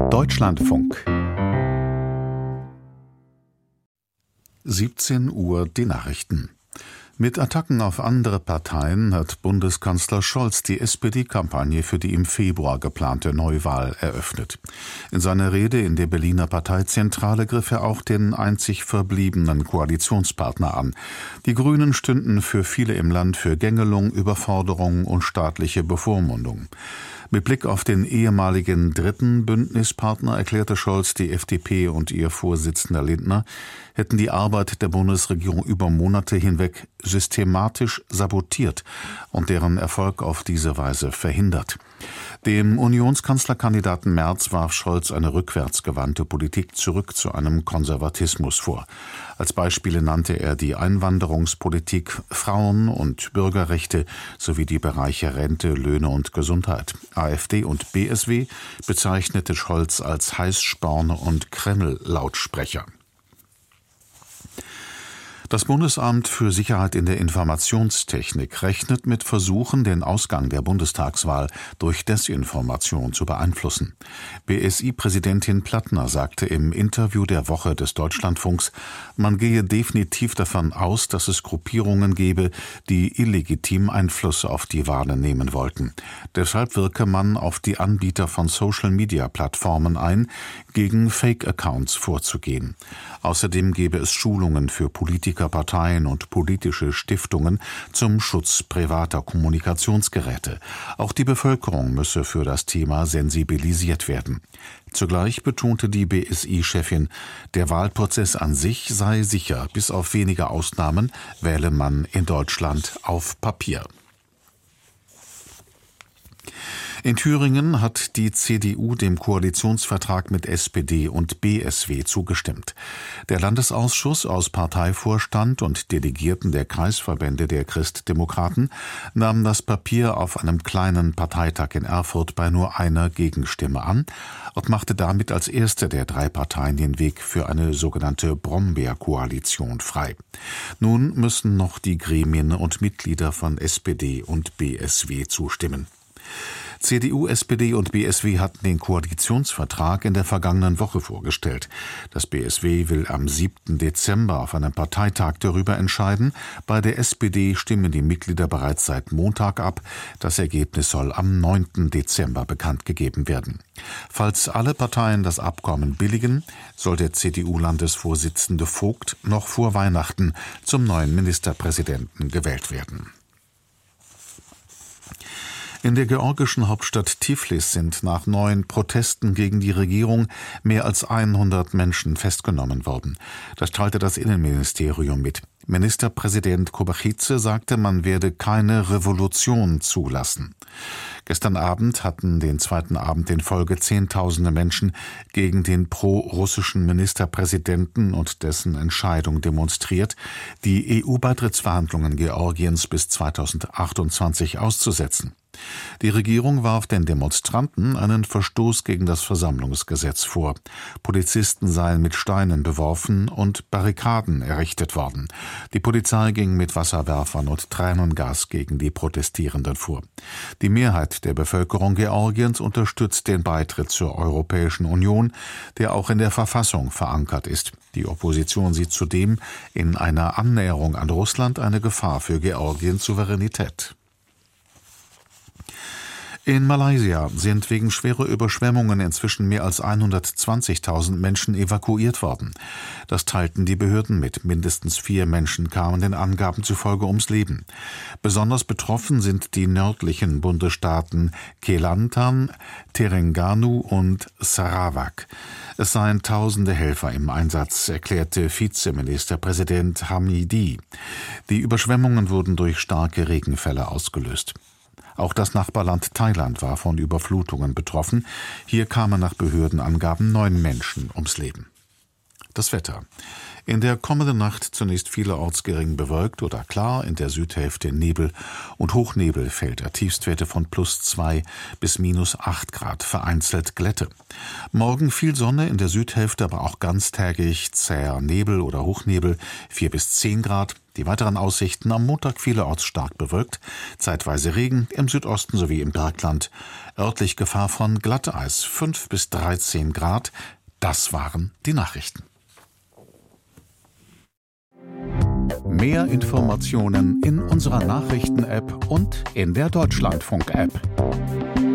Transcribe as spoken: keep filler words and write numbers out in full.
Deutschlandfunk. siebzehn Uhr die Nachrichten. Mit Attacken auf andere Parteien hat Bundeskanzler Scholz die S P D-Kampagne für die im Februar geplante Neuwahl eröffnet. In seiner Rede in der Berliner Parteizentrale griff er auch den einzig verbliebenen Koalitionspartner an. Die Grünen stünden für viele im Land für Gängelung, Überforderung und staatliche Bevormundung. Mit Blick auf den ehemaligen dritten Bündnispartner erklärte Scholz, die F D P und ihr Vorsitzender Lindner hätten die Arbeit der Bundesregierung über Monate hinweg systematisch sabotiert und deren Erfolg auf diese Weise verhindert. Dem Unionskanzlerkandidaten Merz warf Scholz eine rückwärtsgewandte Politik zurück zu einem Konservatismus vor. Als Beispiele nannte er die Einwanderungspolitik, Frauen- und Bürgerrechte sowie die Bereiche Rente, Löhne und Gesundheit. AfD und B S W bezeichnete Scholz als Heißsporn und Kreml-Lautsprecher. Das Bundesamt für Sicherheit in der Informationstechnik rechnet mit Versuchen, den Ausgang der Bundestagswahl durch Desinformation zu beeinflussen. B S I-Präsidentin Plattner sagte im Interview der Woche des Deutschlandfunks, man gehe definitiv davon aus, dass es Gruppierungen gebe, die illegitim Einfluss auf die Wahlen nehmen wollten. Deshalb wirke man auf die Anbieter von Social-Media-Plattformen ein, gegen Fake-Accounts vorzugehen. Außerdem gebe es Schulungen für Politiker, Parteien und politische Stiftungen zum Schutz privater Kommunikationsgeräte. Auch die Bevölkerung müsse für das Thema sensibilisiert werden. Zugleich betonte die B S I-Chefin, der Wahlprozess an sich sei sicher. Bis auf wenige Ausnahmen wähle man in Deutschland auf Papier. In Thüringen hat die C D U dem Koalitionsvertrag mit S P D und B S W zugestimmt. Der Landesausschuss aus Parteivorstand und Delegierten der Kreisverbände der Christdemokraten nahm das Papier auf einem kleinen Parteitag in Erfurt bei nur einer Gegenstimme an und machte damit als erste der drei Parteien den Weg für eine sogenannte Brombeerkoalition frei. Nun müssen noch die Gremien und Mitglieder von S P D und B S W zustimmen. C D U, S P D und B S W hatten den Koalitionsvertrag in der vergangenen Woche vorgestellt. Das B S W will am siebten Dezember auf einem Parteitag darüber entscheiden. Bei der S P D stimmen die Mitglieder bereits seit Montag ab. Das Ergebnis soll am neunten Dezember bekannt gegeben werden. Falls alle Parteien das Abkommen billigen, soll der C D U-Landesvorsitzende Vogt noch vor Weihnachten zum neuen Ministerpräsidenten gewählt werden. In der georgischen Hauptstadt Tiflis sind nach neuen Protesten gegen die Regierung mehr als hundert Menschen festgenommen worden. Das teilte das Innenministerium mit. Ministerpräsident Kobakhidze sagte, man werde keine Revolution zulassen. Gestern Abend hatten den zweiten Abend in Folge Zehntausende Menschen gegen den pro-russischen Ministerpräsidenten und dessen Entscheidung demonstriert, die E U-Beitrittsverhandlungen Georgiens bis zweitausendachtundzwanzig auszusetzen. Die Regierung warf den Demonstranten einen Verstoß gegen das Versammlungsgesetz vor. Polizisten seien mit Steinen beworfen und Barrikaden errichtet worden. Die Polizei ging mit Wasserwerfern und Tränengas gegen die Protestierenden vor. Die Mehrheit der Bevölkerung Georgiens unterstützt den Beitritt zur Europäischen Union, der auch in der Verfassung verankert ist. Die Opposition sieht zudem in einer Annäherung an Russland eine Gefahr für Georgiens Souveränität. In Malaysia sind wegen schwerer Überschwemmungen inzwischen mehr als hundertzwanzigtausend Menschen evakuiert worden. Das teilten die Behörden mit. Mindestens vier Menschen kamen den Angaben zufolge ums Leben. Besonders betroffen sind die nördlichen Bundesstaaten Kelantan, Terengganu und Sarawak. Es seien tausende Helfer im Einsatz, erklärte Vizeministerpräsident Hamidi. Die Überschwemmungen wurden durch starke Regenfälle ausgelöst. Auch das Nachbarland Thailand war von Überflutungen betroffen. Hier kamen nach Behördenangaben neun Menschen ums Leben. Das Wetter. In der kommenden Nacht zunächst vielerorts gering bewölkt oder klar, in der Südhälfte Nebel und Hochnebelfelder, Tiefstwerte von plus zwei bis minus acht Grad, vereinzelt Glätte. Morgen viel Sonne, in der Südhälfte aber auch ganztägig zäher Nebel oder Hochnebel, vier bis zehn Grad. Die weiteren Aussichten: am Montag vielerorts stark bewölkt, zeitweise Regen, im Südosten sowie im Bergland. Örtlich Gefahr von Glatteis, fünf bis dreizehn Grad. Das waren die Nachrichten. Mehr Informationen in unserer Nachrichten-App und in der Deutschlandfunk-App.